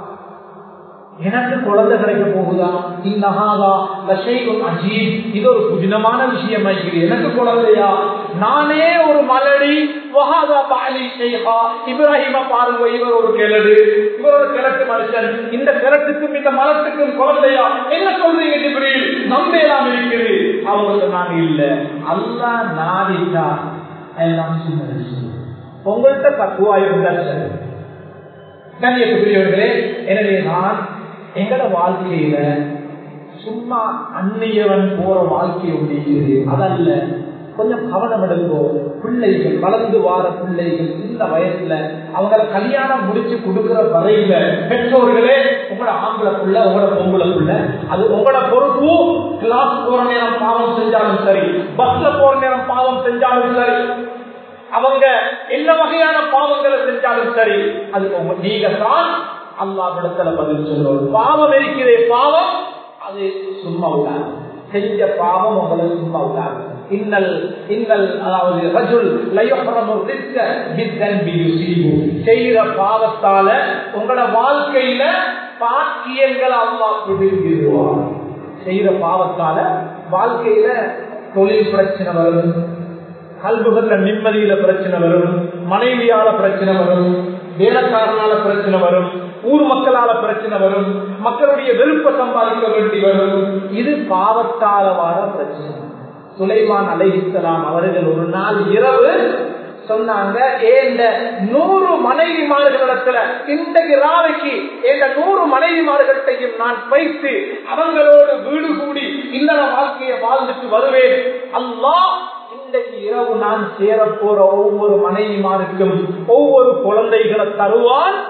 எனக்கு குழந்தை கிடைக்க போகுதா, இன்னஹாதா லஷைஉன் அஜீப், இது ஒரு புதினமான விஷயமா இருக்குது. எனக்கு குழந்தையா, நானே ஒரு மலடி, வஹாதா பாலி ஷைஹா, இப்ராஹிம பாருங்க, இவர் ஒரு கிழடு, இவர் ஒரு கிழட்டு மனுஷன், இந்த கிழட்டுக்கும் இந்த மலத்துக்கும் குழந்தையா, என்ன சொல்றீங்க ஜிப்ரீல், நம்பேலாம் இருக்குது. அவங்க சொன்னாங்க, இல்ல, அல்லாஹ் நாடிட்டா எல்லாம் சின்ன, உங்கள்கிட்ட தக்குவா இருந்தால் சரி. கண்ணியத்துக்குரியவர்களே, எனவே நான் எங்கட வாழ்க்கையில சும்மா அந்நியவன் போற வாழ்க்கை ஒன்றிருக்கிறது, அதல்ல. கொஞ்சம் கவனம் எடுங்கோ. பிள்ளைகள் வளர்ந்து வார பிள்ளைகள் இந்த வயசுல அவங்களை கல்யாணம் முடிச்சு கொடுக்கிற வரையில பெற்றோர்களே, உங்களோட ஆம்பளை புள்ள, உங்களோட பொம்பளை புள்ள, அது உங்களோட பொறுப்பு. கிளாஸ் போற நேரம் பாவம் செஞ்சாலும் சரி, பஸ்ல போற நேரம் பாவம் செஞ்சாலும் சரி, அவங்க என்ன வகையான பாவங்களை செஞ்சாலும் சரி, அது நீங்க தான் அல்லாஹ்விடத்துல பதில் சொல்லணும். பாவம் இருக்கிற பாவம் அது சும்மா விடாது, செஞ்ச பாவம் உங்களை சும்மா விடாது. இன்னல் இன்னல் அதாவது ரஜுல் லயஹ்ரமு ரிஸ்க பித்தன்பி யுஸீபு, செய்யற பாவத்தால உங்களோட வாழ்க்கையில பாக்கியங்களை அல்லாஹ் பிடிங்கிடுவார். செய்யற பாவத்தால வாழ்க்கையில தொழில் பிரச்சனை வரும், கல்புகள்ல நிம்மதியில பிரச்சனை வரும், மனைவியால பிரச்சனை வரும், வேலைக்காரனால பிரச்சனை வரும், ஊர் மக்களால பிரச்சனை வரும், மக்களுடைய வெறுப்பை சம்பாதிக்க வேண்டி வரும். இது பாவத்தால வர பிரச்சனை. சுலைமான் அலைஹிஸ்ஸலாம் அவர்கள் ஒரு நாள் இரவு சொன்னாங்க, இந்த 100 மனைவிமார்களிடத்துல இன்றைக்கு ராவைக்கு இந்த 100 மனைவிமார்கள்ட்டையும் நான் வைத்து அவங்களோடு வீடு கூடி இல்லற வாழ்க்கையை வாழ்ந்துட்டு வருவேன். அல்லாஹ் இன்றைக்கு இரவு நான் சேர போற ஒவ்வொரு மனைவிமாருக்கும் ஒவ்வொரு குழந்தைகளை தருவான்.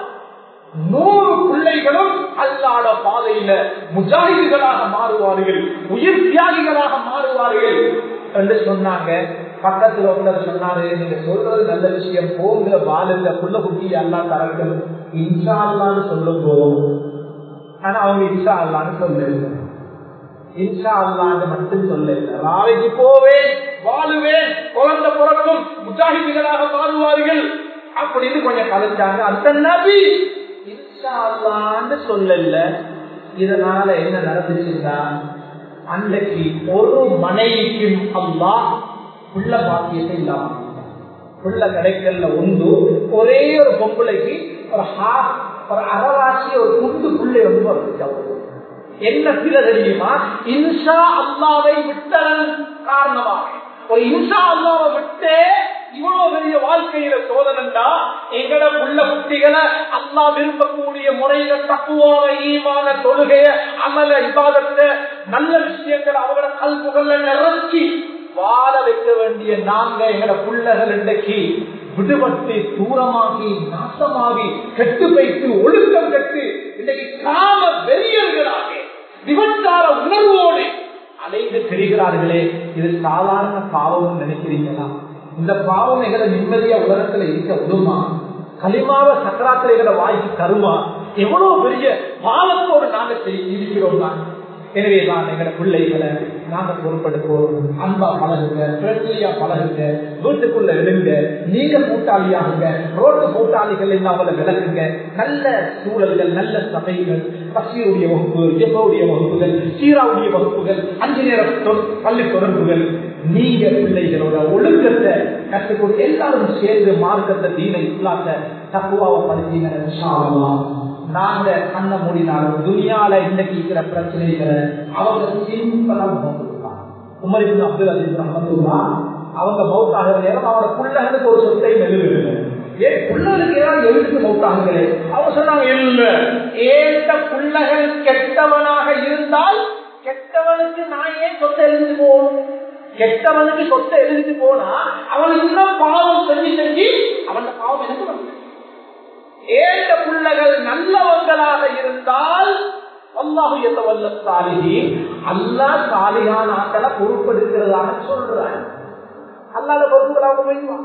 100 பிள்ளைகளும் அல்லாஹ்ட பாதையில முஜாஹிதுகளாக மாறுவார்கள், உயிர் தியாகிகளாக மாறுவார்கள் என்று சொன்னாங்க. பக்கத்துல ஒருத்தர் சொன்னாரு, நீங்க சொல்றது நல்ல விஷயம், போங்க வாழுங்க, புள்ள குட்டி அல்லாஹ் தரட்டும், இன்ஷா அல்லாஹ்னு சொல்லும் போதும். ஆனா அவங்க இன்ஷா அல்லாஹ்னு சொல்லல, இன்ஷா அல்லாஹ்னு மட்டும் சொல்லல. ராவைக்கு போவேன், வாழுவேன், குழந்தை பிறக்கும், முஜாஹிதுகளாக மாறுவார்கள் அப்படின்னு கொஞ்சம் கலைச்சாங்க. அந்த நபி இன்ஷா அல்லாஹ்னு சொல்லல. இதனால என்ன நடந்துச்சுன்னா, அன்றைக்கு ஒரு மனைவிக்கும் அல்லாஹ் புள்ள பாக்கியத்தை இல்லாம புள்ள கிடைக்கல. உண்டு ஒரே ஒரு பொம்பளைக்கு ஒரு அறவாசி ஒரு குண்டு புள்ளை ரொம்ப என்ன சில தெரியுமா, இன்ஷா அல்லாவை விட்டதன் காரணமாக ஒரு இன்ஷா அல்லாவை விட்டு இவ்வளவு பெரிய வாழ்க்கையில சோதனைண்டா எங்கட புள்ள குட்டிகளை அல்லாஹ் விரும்பக்கூடிய முறையில தக்குவாவை ஈமான தொழுகைய அமல இபாதத்தை நல்ல விஷயங்களை அவங்களோட கல்புகள்ல நிறச்சி வாழ வைக்க வேண்டிய நாங்க எங்கட புள்ளகள் இன்றைக்கு விடுபட்டு தூரமாகி நாசமாகி கெட்டு வைத்து ஒழுக்கம் கட்டு இன்றைக்கு காம வெறியர்களாக விபச்சார உணர்வோடு அலைந்து தெரிகிறார்களே. இது சாதாரண பாவம் நினைக்கிறீங்களா? இந்த பாவம் எங்களை நிம்மதியா உலகத்துல இருக்க விடுமா? களிமாவ சக்கராத்திர எங்களை வாய்க்கு தருமா? எவ்வளவு பெரிய பாவத்தோடு நாங்க இருக்கிறோம். எனவே தான் எங்களை பிள்ளைகளை நாங்க பொறுப்படுத்துவோம். அன்பா பழகுங்க, ஃப்ரெண்ட்லியா பழகுங்க, வீட்டுக்குள்ள எழுங்க, நீங்க கூட்டாளியாகுங்க, ரோட்டு கூட்டாளிகள் இல்லாமல விளக்குங்க. நல்ல சூழல்கள், நல்ல சபைகள், பசியுடைய வகுப்புகள், ஜெபவுடைய வகுப்புகள், சீராவுடைய வகுப்புகள், 5 நேர பள்ளி தொடர்புகள். நீங்க பிள்ளைகளோட ஒழுக்கத்தை கற்றுக்கொண்டு எல்லாரும் சேர்ந்து மார்க்கத்தை, தீனை, இஸ்லாத்தை, தக்குவாவை படிச்சீங்க. நாங்க கண்ண மூடினாலும் துனியால இன்னைக்கு இருக்கிற பிரச்சனைகளை அவங்க சிம்பிளா மௌத்தாங்க. உமர் இப்னு அப்துல் அஜீஸ் ரஹ்மத்துல்லாஹ் அவங்க மௌத்தாக நேரம் அவரோட பிள்ளைகளுக்கு ஒரு சொத்தை எழுதுங்க. ஏன் பிள்ளைகளுக்கு ஏதாவது எழுத்து மௌத்தாங்களே? அவங்க சொன்னாங்க, இல்ல ஏற்ற பிள்ளைகள் கெட்டவனாக இருந்தால் கெட்டவனுக்கு நான் ஏன் சொத்தை எழுதி போகணும்? கெட்டவனுக்கு சொத்தை எழுதி போனா அவன் இன்னும் பாவம் செஞ்சு அவன் பாவம் எனக்கு வந்து ஏழு பிள்ளைகள் நல்லவங்களாக இருந்தால் அல்லாஹ் யதவல்ல சாலிஹீன், அல்லாஹ் சாலிஹான ஆட்களை பொறுப்பெடுக்கிறதாக சொல்றாங்க. அல்லாஹ்வை பொறுப்புகளாக வைப்பான்.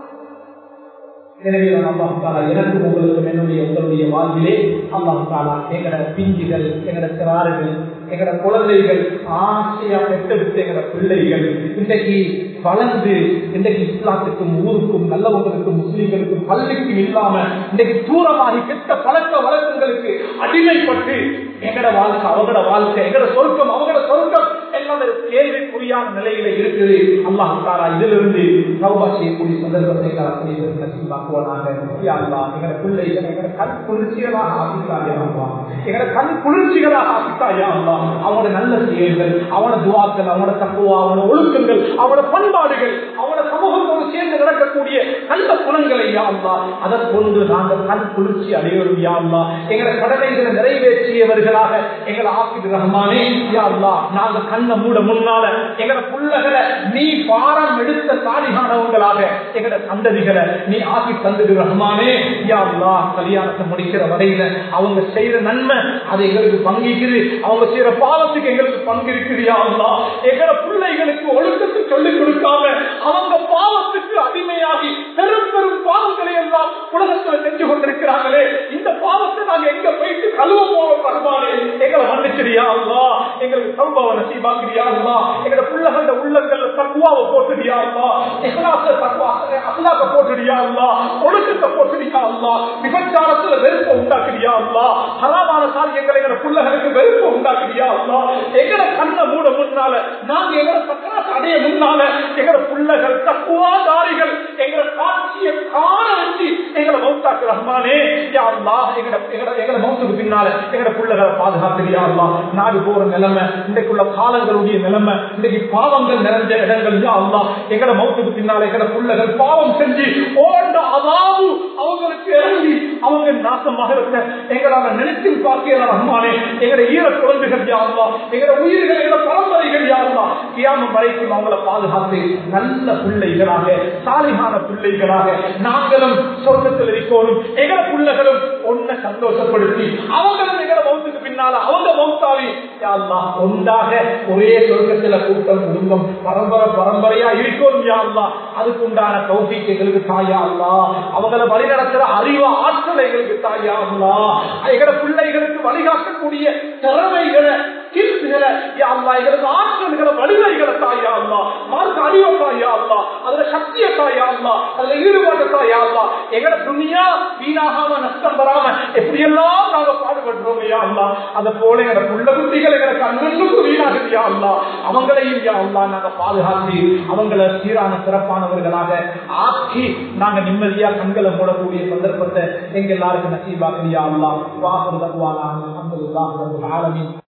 எனவே அல்லாஹ் தஆலா எனக்கும் உங்களுக்கும் உங்களுடைய வாழ்விலே அல்லாஹ் தஆலா எங்கட பிஞ்சுகள், எங்கட சிறார்கள், எங்கட குழந்தைகள், ஆசையா பெற்றெடுத்த எங்கட பிள்ளைகள் இன்றைக்கு வளர்ந்து இன்றைக்கு இஸ்லாத்துக்கும் ஊருக்கும் நல்லவங்களுக்கும் முஸ்லீம்களுக்கும் பள்ளிக்கும் இல்லாம இன்றைக்கு தூரமாகி கெட்ட பழக்க வழக்கங்களுக்கு அடிமைப்பட்டு எங்கட வாழ்க்கை அவங்களோட வாழ்க்கை, எங்கட சொர்க்கம் அவங்களோட சொர்க்கம் எல்லாம் கேள்விக்குறியான நிலையில இருக்குது. அல்லாஹ் தஆலா இதிலிருந்து தௌபா செய்யக்கூடிய சந்தர்ப்பத்தை நசீபாக்குவானாக. யா அல்லாஹ் எங்கட பிள்ளைகள் எங்கட கண் குளிர்ச்சிகளாக ஆக்கித்தாயா அல்லாஹ், எங்கட கண் குளிர்ச்சிகளாக ஆக்கித்தாயா அல்லாஹ். அவனோட நல்ல செயல்கள், அவனோட துஆக்கள், அவனோட தக்வா, அவனோட ஒழுக்கங்கள், அவனோட பண்பாடுகள், அவனோட சமூகத்தோடு சேர்ந்து நடக்கக்கூடிய நல்ல குணங்களை யா அல்லாஹ் அதை கொண்டு நாங்கள் கண் குளிர்ச்சி அடையோம் யா அல்லாஹ். எங்கட கடமைகளை நிறைவேற்றியவர்களாக எங்களை ஆக்கிது ரஹ்மானே. யா அல்லாஹ் நாங்கள் கண்ணை மூட முன்னால எங்கட புள்ளகளை நீ பாரம் எடுத்த சாலிகானவங்களாக எங்கட சந்ததிகளை நீ ஆக்கி தந்தது ரஹ்மானே. யா அல்லாஹ் கல்யாணத்தை முடிக்கிற வரையில அவங்க செய்யற நன்மை அது எங்களுக்கு பங்கிக்குது, அவங்க செய்யற பாவத்துக்கு எங்களுக்கு பங்கு இருக்குது. யா அல்லாஹ் எங்கட பிள்ளைகளுக்கு ஒழுக்கத்தை சொல்லிக் கொடுக்காம அவங்க பாவத்துக்கு அடிமையாகி பெரும் பெரும் பாவங்களை எல்லாம் உலகத்துல செஞ்சு கொண்டிருக்கிறாங்களே, இந்த பாவத்தை நாங்க எங்க போயிட்டு கழுவ போவோம் ரஹ்மானே. எங்களை மன்னிச்சிடியா அல்லாஹ், எங்களுக்கு தௌபாவை நசீபாக்கிறியா அல்லாஹ். எங்கட பிள்ளைகளோட உள்ளங்கள்ல தக்வாவை போட்டுடியா அல்லாஹ், இஹ்லாஸ தக்வா அஹ்லாக போட்டுடியா அல்லாஹ், ஒழுக்கத்தை போட்டுடியா அல்லாஹ். விபச்சாரத்துல வெறுப்பை உண்டாக்குறியா அல்லாஹ், ஹராமான காரியங்களை எங்கட பிள்ளைகளுக்கு வெறுப்பை உண்டாக்குறியா அல்லாஹ். எங்கட கண்ணை மூட முன்னால நாங்க எங்கட சக்கராத்தை அடைய முன்னால எங்கட பிள்ளைகள் தக்குவாதாரிகள் எங்கட காட்சியை காண வச்சு எங்களை மௌத்தாக்கு ரஹ்மான். ரஹ்மானே யா அல்லாஹ் எங்கட மௌத்துக்கு பின்னால எங்கட பிள்ளைகளை பாதுகாத்து யா அல்லாஹ் நாடு போற நிலைமை இன்றைக்குள்ள காலங்களுடைய நிலைமை இன்றைக்கு பாவங்கள் நிறைஞ்ச இடங்கள் யா அல்லாஹ் எங்கட மௌத்துக்கு பின்னால எங்கட பிள்ளைகள் பாவம் செஞ்சு ஓண்ட அதாவது அவங்களுக்கு இறங்கி அவங்க நாசமாக இருக்க எங்களால நினைத்து பார்க்க ரஹ்மானே எங்கட ஈர குழந்தைகள் யா அல்லாஹ் எங்கட உயிர்கள் எங்கட பரம்பரைகள் யா அல்லாஹ் கியாமத் வரைக்கும் அவங்களை பாதுகாத்து நல்ல பிள்ளைகளாக சாலிகான பிள்ளைகளாக நாங்களும் சொர்க்கத்தில் இருக்கணும் எங்கட பிள்ளைகளும் ஒன்ன சந்தோஷப்படுத்தி அவங்களும் எங்கட மௌத்துக்கு பின்னால அவங்க மௌத்தாவி யா அல்லாஹ் ஒன்றாக ஒரே சொர்க்கத்துல கூட்டம் குடும்பம் பரம்பரையா இருக்கணும் யா அல்லாஹ் அதுக்கு உண்டான தௌஃபீக் எங்களுக்கு தாயா அல்லாஹ் அவங்களை வழிநடத்துற அறிவு ஆற்றல் எங்களுக்கு தாயா அல்லாஹ் எங்கட பிள்ளைகளுக்கு வழிகாட்டக்கூடிய திறமைகளை கீழ்த்துகளை யா அல்லாஹ் எங்களுக்கு ஆற்றல்களை வலிமைகளை தாயா அல்லாஹ் மார்க்க அறிவை தாயா அல்லாஹ் அதுல சக்தியை தாயா அல்லாஹ் அதுல ஈடுபாடு தாயா அல்லாஹ் எங்கட துனியா வீணாகாம நஷ்டம் வராம எப்படியெல்லாம் நாங்க பாடுபடுறோம் யா அல்லாஹ் அதை போல எங்கட புள்ள குட்டிகள் எங்கட கண்ணுக்கு வீணாகுது யா அல்லாஹ் அவங்களையும் யா அல்லாஹ் நாங்க பாதுகாத்து அவங்களை சீரான சிறப்பானவர்களாக ஆக்கி நாங்க நிம்மதியா கண்களை மூடக்கூடிய சந்தர்ப்பத்தை எங்க எல்லாருக்கும் நசீபாக்கு யா அல்லாஹ் வாஹிரு தஅவானா அல்ஹம்துலில்லாஹி ரப்பில் ஆலமீன்.